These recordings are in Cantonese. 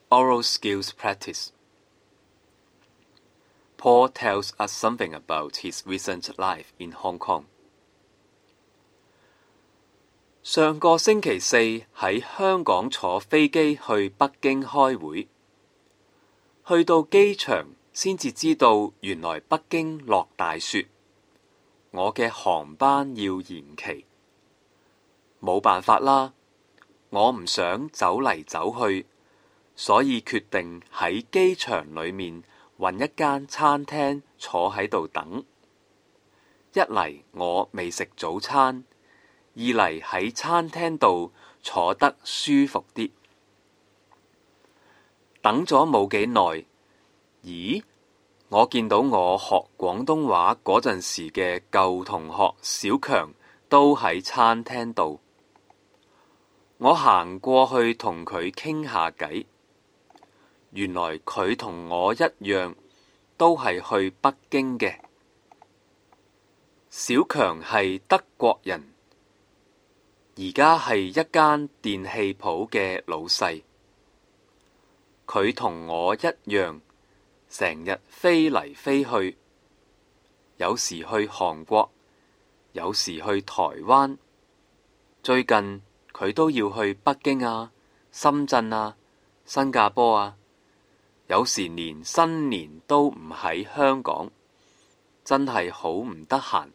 Oral skills practice. Paul tells us something about his recent life in Hong Kong. 上個星期四喺香港坐飛機去北京開會，去到機場先至知道原來北京落大雪，我嘅航班要延期。冇辦法啦，我唔想走嚟走去，所以決定喺機場裏面揾一間餐廳坐喺度等。一嚟我未食早餐，二嚟喺餐廳度坐得舒服啲。等咗冇幾耐，咦？我見到我學廣東話嗰陣時嘅舊同學小強都喺餐廳度。我行過去同佢傾下偈，原來佢同我一樣都係去北京嘅。小強係德國人，而家係一間電器鋪嘅老細。佢同我一樣，成日飛嚟飛去，有時去韓國，有時去台灣。最近佢都要去北京啊、深圳啊、新加坡啊，有時連新年都唔喺香港，真係好唔得閒。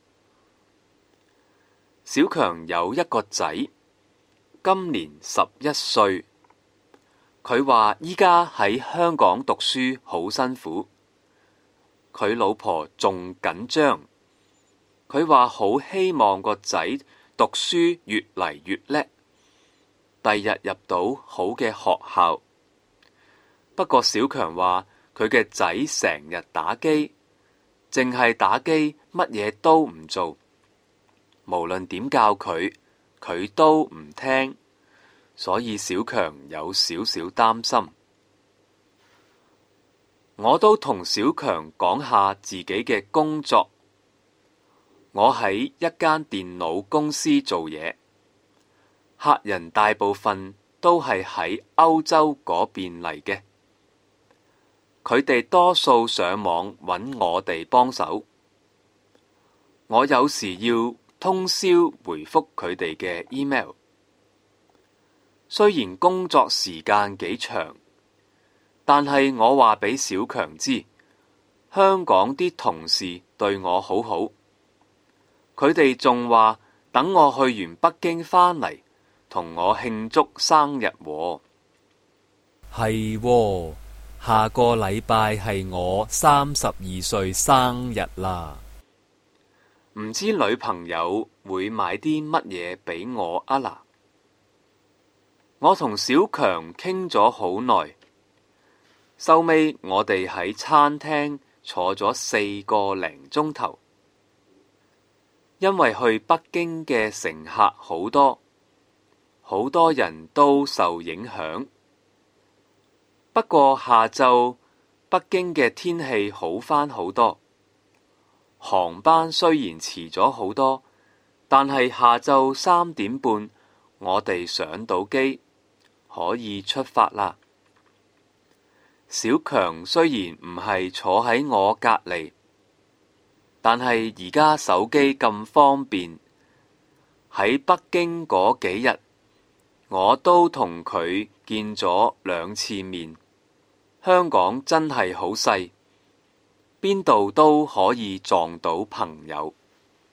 小強有一個仔，今年11歲。佢話依家喺香港讀書好辛苦，佢老婆仲緊張。佢話好希望個仔讀書越嚟越叻，第日入到好嘅學校。不過小強話佢嘅仔成日打機，淨係打機，乜嘢都唔做。無論點教佢，佢都唔聽，所以小強有少少擔心。我都同小強講下自己嘅工作。我喺一間電腦公司做嘢，客人大部分都係喺歐洲嗰邊嚟嘅，佢哋多數上網揾我哋幫手。我有時要通宵回覆佢哋嘅 email。雖然工作時間幾長，但係我話俾小強知，香港啲同事對我好好。佢哋仲話等我去完北京返嚟，同我慶祝生日喎。 係喎，下個禮拜係我32歲生日啦。 唔知女朋友會買啲乜嘢俾我啊嗱？我同小強傾咗好耐，收尾我哋喺餐廳坐咗4個零鐘頭。因為去北京嘅乘客好多，好多人都受影響。不過下晝北京嘅天氣好返好多，航班雖然遲咗好多，但係下晝3點半我哋上到機，可以出發啦。小強雖然唔係坐喺我隔離，但係而家手機咁方便，喺北京嗰幾日，我都同佢見咗2次面。香港真係好細，邊度都可以撞到朋友。